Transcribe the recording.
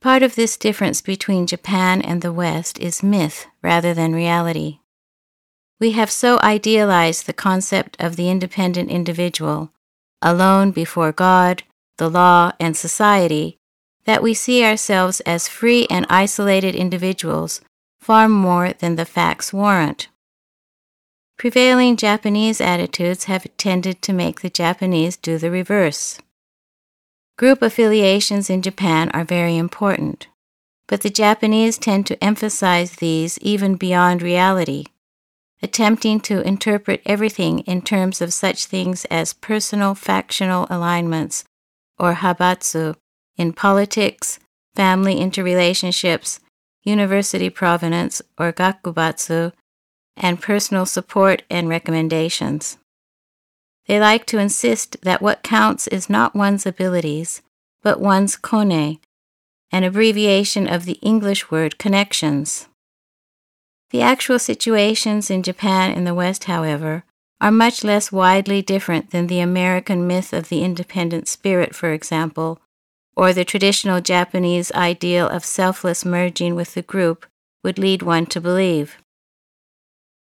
Part of this difference between Japan and the West is myth rather than reality. We have so idealized the concept of the independent individual, alone before God, the law, and society, that we see ourselves as free and isolated individuals far more than the facts warrant. Prevailing Japanese attitudes have tended to make the Japanese do the reverse. Group affiliations in Japan are very important, but the Japanese tend to emphasize these even beyond reality, attempting to interpret everything in terms of such things as personal factional alignments, or habatsu, in politics, family interrelationships, university provenance, or gakubatsu, and personal support and recommendations. They like to insist that what counts is not one's abilities, but one's kone, an abbreviation of the English word connections. The actual situations in Japan and the West, however, are much less widely different than the American myth of the independent spirit, for example, or the traditional Japanese ideal of selfless merging with the group would lead one to believe.